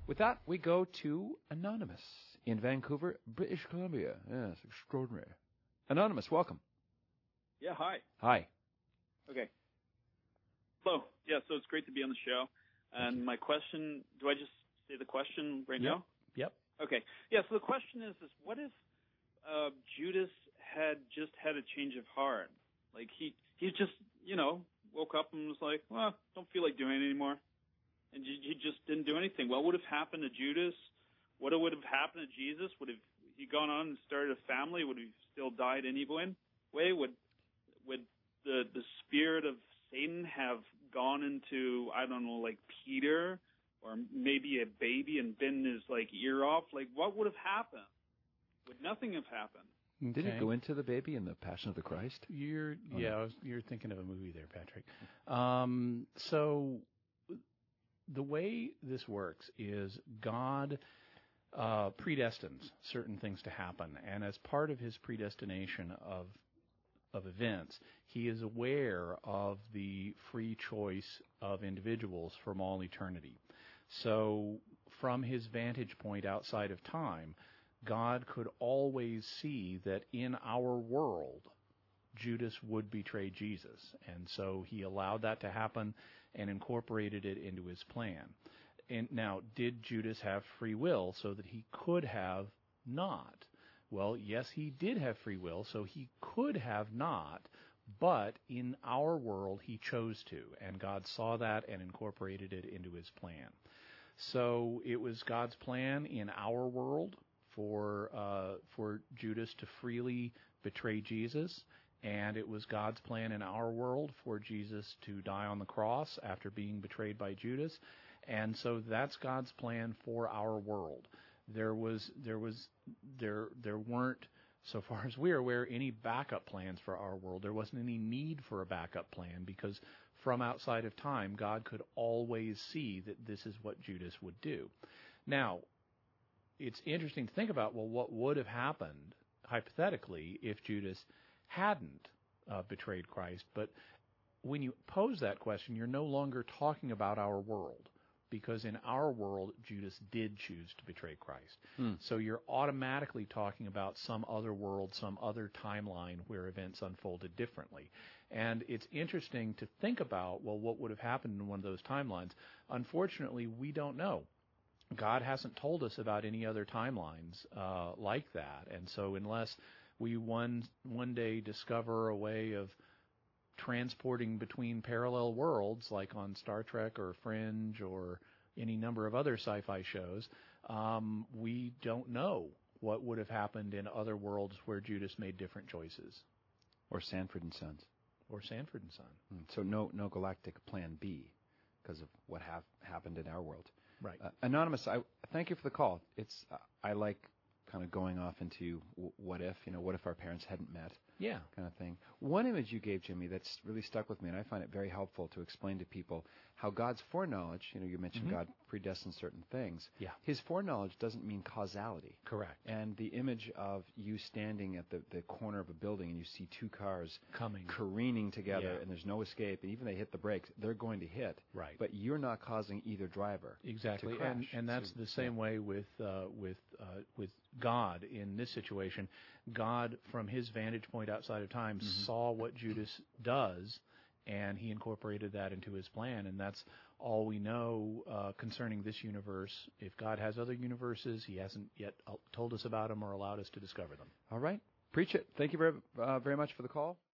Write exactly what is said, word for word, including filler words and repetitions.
With that, we go to Anonymous in Vancouver, British Columbia. Yes, extraordinary. Anonymous, welcome. Yeah, hi. Hi. Okay. Hello. Yeah, so it's great to be on the show. And my question, do I just say the question right yep. now? Yep. Okay. Yeah, so the question is, is what if uh, Judas had just had a change of heart? Like he, he just, you know, woke up and was like, well, don't feel like doing it anymore. And he just didn't do anything. What would have happened to Judas? What would have happened to Jesus? Would have he gone on and started a family? Would he still died anyway? Would would the the spirit of Satan have gone into, I don't know, like Peter or maybe a baby and bitten his like ear off? Like what would have happened? Would nothing have happened? Did Okay. it go into the baby in the Passion of the Christ? You're Oh, yeah, no. I was, you're thinking of a movie there, Patrick. Um, so the way this works is God uh, predestines certain things to happen, and as part of His predestination of of events, He is aware of the free choice of individuals from all eternity. So, from His vantage point outside of time, God could always see that in our world, Judas would betray Jesus. And so He allowed that to happen and incorporated it into His plan. And now, did Judas have free will so that he could have not? Well, yes, he did have free will, so he could have not, but in our world, he chose to. And God saw that and incorporated it into His plan. So it was God's plan in our world for uh, for Judas to freely betray Jesus, and it was God's plan in our world for Jesus to die on the cross after being betrayed by Judas, and so that's God's plan for our world. There was there was there there weren't, so far as we're aware, any backup plans for our world. There wasn't any need for a backup plan because from outside of time, God could always see that this is what Judas would do. Now, it's interesting to think about, well, what would have happened, hypothetically, if Judas hadn't uh, betrayed Christ? But when you pose that question, you're no longer talking about our world, because in our world, Judas did choose to betray Christ. Hmm. So you're automatically talking about some other world, some other timeline where events unfolded differently. And it's interesting to think about, well, what would have happened in one of those timelines? Unfortunately, we don't know. God hasn't told us about any other timelines uh, like that. And so unless we one one day discover a way of transporting between parallel worlds, like on Star Trek or Fringe or any number of other sci-fi shows, um, we don't know what would have happened in other worlds where Judas made different choices. Or Sanford and Sons. Or Sanford and Son. Mm. So no no galactic plan B because of what have happened in our world. Right. Uh, Anonymous, I thank you for the call. It's uh, I like kind of going off into w- what if, you know, what if our parents hadn't met? Yeah. Kind of thing. One image you gave, Jimmy, that's really stuck with me, and I find it very helpful to explain to people how God's foreknowledge, you know, you mentioned Mm-hmm. God predestines certain things. Yeah. His foreknowledge doesn't mean causality. Correct. And the image of you standing at the, the corner of a building and you see two cars Coming. careening together Yeah. and there's no escape, and even they hit the brakes, they're going to hit. Right. But you're not causing either driver Exactly, to crash. and and that's So, the same yeah. way with uh, with uh, with God in this situation. God, from His vantage point outside of time, Mm-hmm. saw what Judas does, and He incorporated that into His plan, and that's all we know uh, concerning this universe. If God has other universes, He hasn't yet told us about them or allowed us to discover them. All right. Preach it. Thank you very, uh, very much for the call.